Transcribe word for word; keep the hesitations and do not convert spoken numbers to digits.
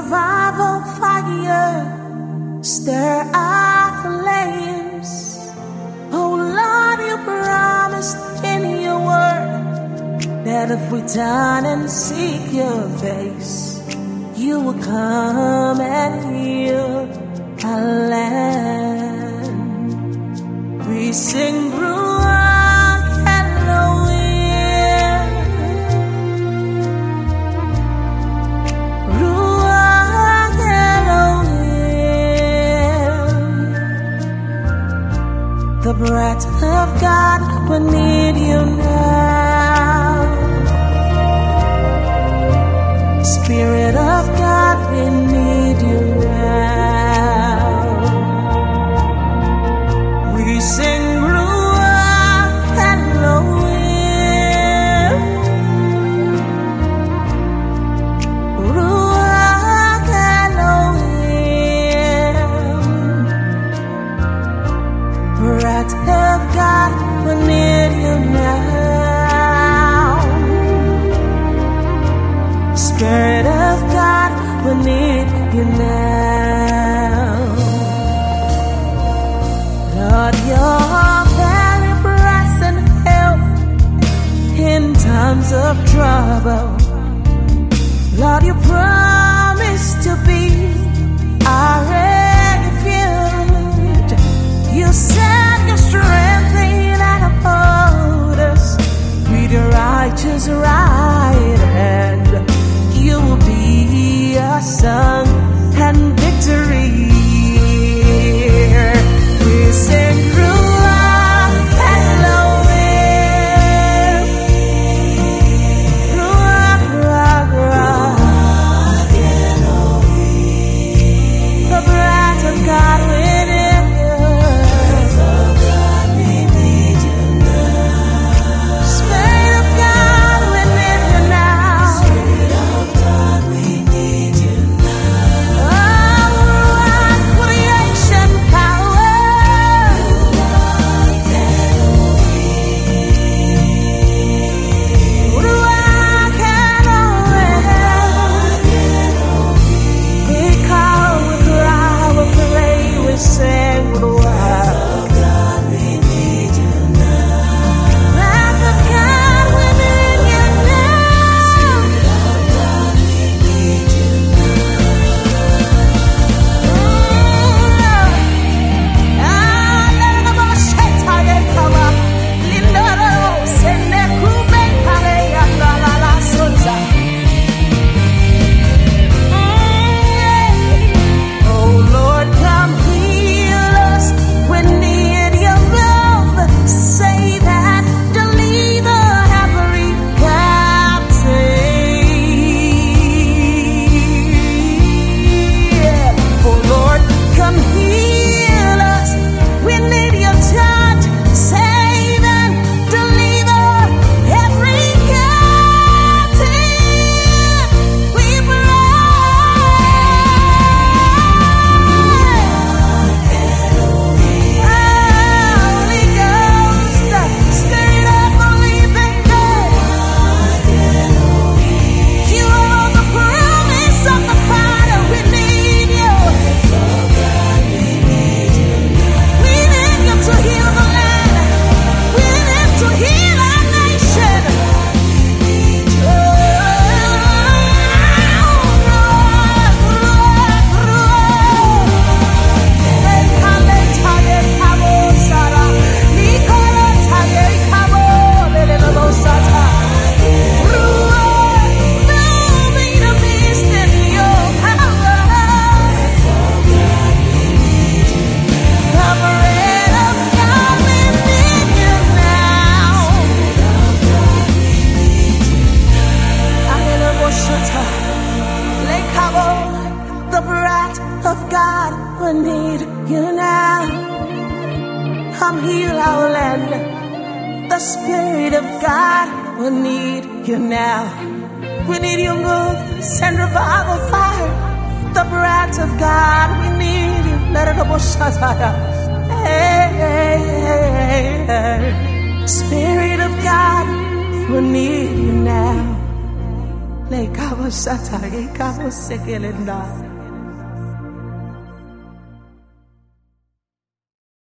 revival fire, stir our flames. Oh Lord, you promised in your word that if we turn and seek your face, you will come and heal our land. We sing Ruach Elohim, Ruach Elohim. The breath of God, we need you now. Spirit of God, we need you now. We sing Ruach Elohim, Ruach Elohim. Breath of God, we need you now. Spirit of God, we need you now. Lord, your very present help in times of trouble. Lord, you promise to be our refuge. You said your strength and uphold us with your righteous right hand. You will be a song and victory. We sing Ruach Elohim, Ruach, Ruach, Ruach Elohim. The breath of God within you. Breath of God, we need you now. Spirit of God, we need you now. Spirit of God, we need you now. Oh, Ruach, creation power. Ruach Elohim. Ruach Elohim. We call, we cry, we pray, we sing Ruach. God, we need you now. Breath of God, we need you now. Spirit of God, we need you now. Ah, let it go, shake, tie, come up. Lindoro, send the kube, pare, yanda, la, la, sonza. Oh Lord, come heal us. We need your love. Save and deliver every captive. Oh Lord, come heal us. We need your touch. Save and deliver every captive. We pray. Holy Ghost, Spirit of the living God. You are the promise of the Father. We need you. We need you to heal the land. We need to heal our nation. Oh, Ruach, Ruach, Ruach. Ekale taye kabo sara, nikole taye kabo lele lo sata. Ruach, move in the midst of your power. The breath of God, we need you now. Aleluya, lekabo. The breath of God, we need you now. Come heal our land. The Spirit of God, we need you now. We need you move, send revival fire. The breath of God, we need you. Let it go, Shataya. Hey, hey, hey, hey. Spirit of God, we need you now. Like Sata Ikabo Sekelenda.